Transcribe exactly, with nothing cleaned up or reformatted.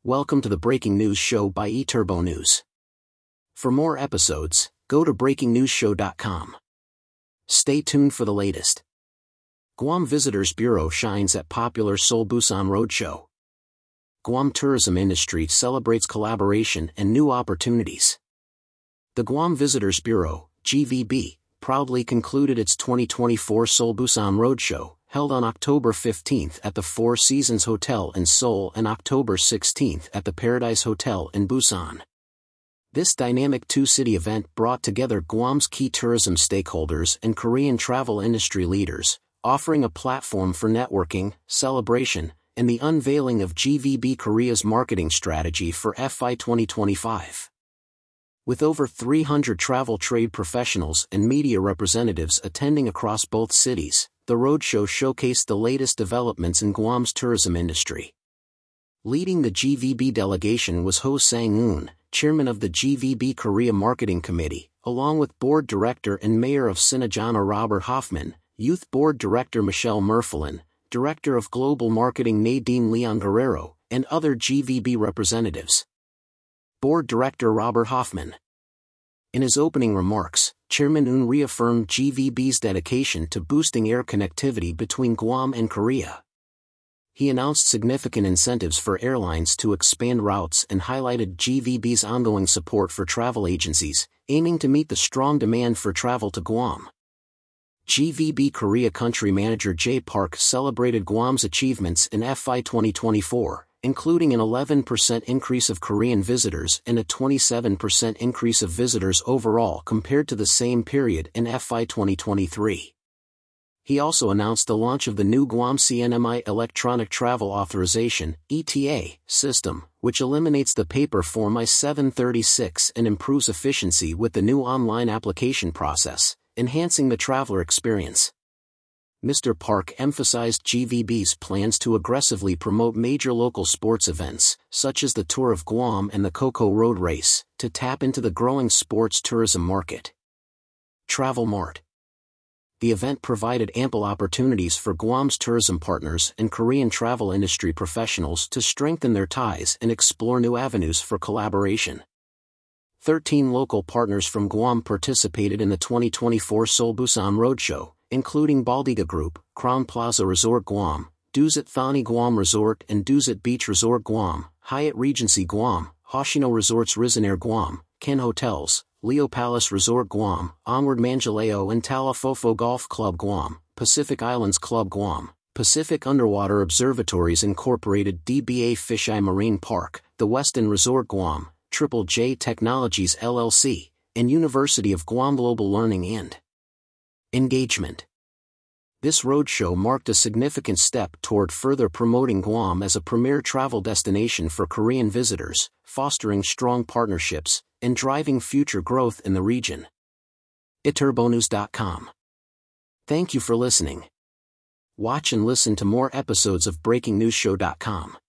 Welcome to the Breaking News Show by eTurbo News. For more episodes, go to breaking news show dot com. Stay tuned for the latest. Guam Visitors Bureau shines at popular Seoul Busan Roadshow. Guam tourism industry celebrates collaboration and new opportunities. The Guam Visitors Bureau, G V B, proudly concluded its twenty twenty-four Seoul Busan Roadshow, held on October fifteenth at the Four Seasons Hotel in Seoul and October sixteenth at the Paradise Hotel in Busan. This dynamic two-city event brought together Guam's key tourism stakeholders and Korean travel industry leaders, offering a platform for networking, celebration, and the unveiling of G V B Korea's marketing strategy for F Y twenty twenty-five. With over three hundred travel trade professionals and media representatives attending across both cities, the roadshow showcased the latest developments in Guam's tourism industry. Leading the G V B delegation was Ho Sang-eun, chairman of the G V B Korea Marketing Committee, along with board director and mayor of Sinajana Robert Hoffman, youth board director Michelle Merfelin, director of global marketing Nadine Leon Guerrero, and other G V B representatives. Board director Robert Hoffman. In his opening remarks, Chairman Eun reaffirmed G V B's dedication to boosting air connectivity between Guam and Korea. He announced significant incentives for airlines to expand routes and highlighted G V B's ongoing support for travel agencies, aiming to meet the strong demand for travel to Guam. G V B Korea Country Manager Jay Park celebrated Guam's achievements in F Y twenty twenty-four, including an eleven percent increase of Korean visitors and a twenty-seven percent increase of visitors overall compared to the same period in F Y twenty twenty-three. He also announced the launch of the new Guam C N M I Electronic Travel Authorization (E T A) system, which eliminates the paper Form I seven thirty-six and improves efficiency with the new online application process, enhancing the traveler experience. Mister Park emphasized G V B's plans to aggressively promote major local sports events, such as the Tour of Guam and the Coco Road Race, to tap into the growing sports tourism market. Travel Mart. The event provided ample opportunities for Guam's tourism partners and Korean travel industry professionals to strengthen their ties and explore new avenues for collaboration. Thirteen local partners from Guam participated in the twenty twenty-four Seoul Busan Roadshow, including Baldiga Group, Crown Plaza Resort Guam, Dusit Thani Guam Resort and Dusit Beach Resort Guam, Hyatt Regency Guam, Hoshino Resorts Rizonair Guam, Ken Hotels, Leo Palace Resort Guam, Onward Manjaleo and Talafofo Golf Club Guam, Pacific Islands Club Guam, Pacific Underwater Observatories Incorporated D B A Fisheye Marine Park, the Westin Resort Guam, Triple J Technologies L L C, and University of Guam Global Learning and Engagement. This roadshow marked a significant step toward further promoting Guam as a premier travel destination for Korean visitors, fostering strong partnerships, and driving future growth in the region. e turbo news dot com. Thank you for listening. Watch and listen to more episodes of breaking news show dot com.